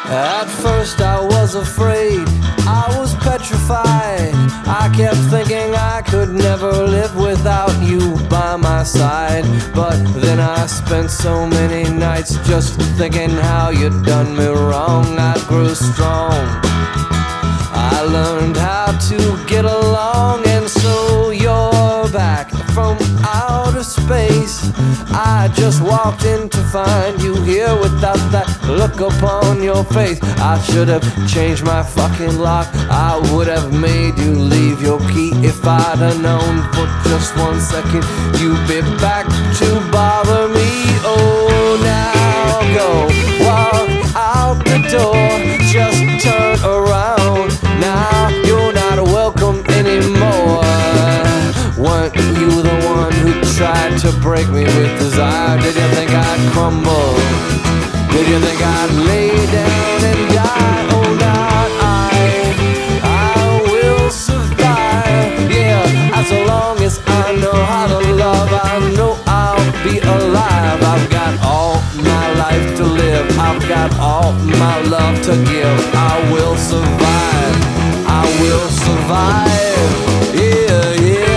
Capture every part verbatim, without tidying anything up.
At first I was afraid, I was petrified. I kept thinking I could never live without you by my side. But then I spent so many nights just thinking how you'd done me wrong. I grew strong, I learned how to get along. And so you're back from outer space. I just walked in to find you here without that look upon your face. I should have changed my fucking lock, I would have made you leave your key. If I'd have known for just one second you'd be back to bother me. Oh, now go walk out the door, just turn around. Now you're not welcome anymore. Weren't you the one who tried to break me with desire? Did you think I'd crumble? Did you think I'd lay down and die? Oh, not I, I will survive. Yeah, as long as I know how to love, I know I'll be alive. I've got all my life to live, I've got all my love to give. I will survive, I will survive. Yeah, yeah.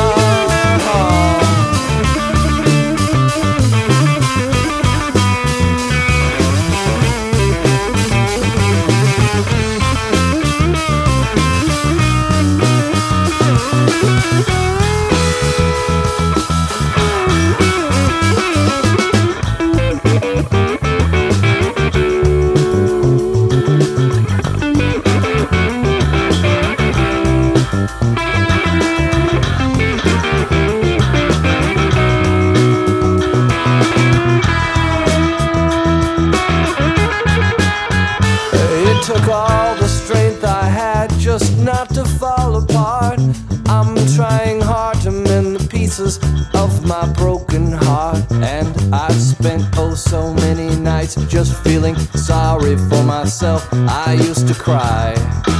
Took all the strength I had just not to fall apart. I'm trying hard to mend the pieces of my broken heart. And I've spent oh so many nights just feeling sorry for myself. I used to cry,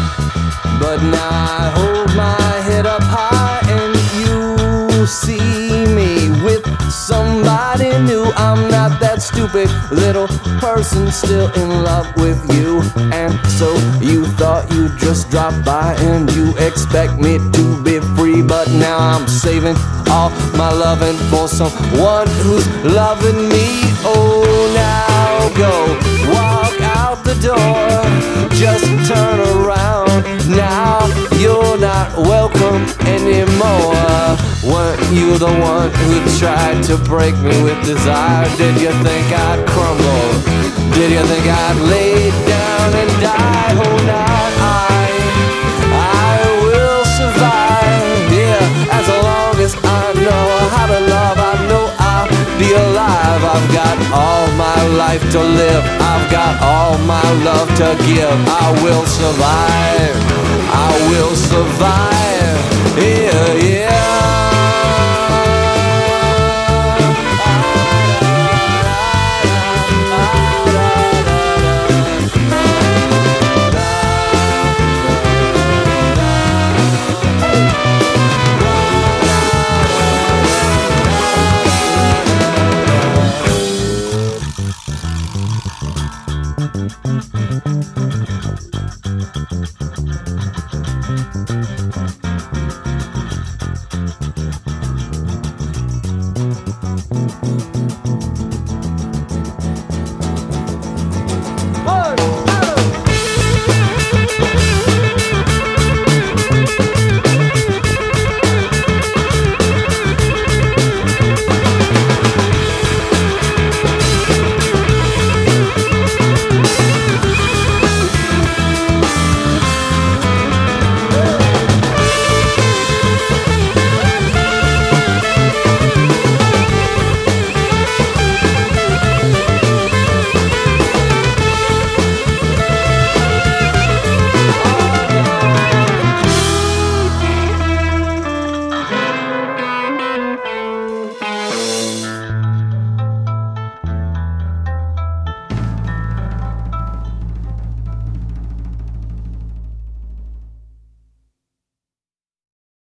but now I hold my head up high and you see me with somebody new. I'm not that stupid little person still in love with you. And so you thought you'd just drop by and you expect me to be free. But now I'm saving all my loving for someone who's loving me. Oh, now go walk out the door, just turn around. Now you're not welcome anymore. Weren't you the one who tried to break me with desire? Did you think I'd crumble? Did you think I'd lay down and die? Oh, not I, I will survive. Yeah, as long as I know how to love, I know I'll be alive. I've got all my life to live, I've got all my love to give. I will survive, I will survive. Yeah, yeah.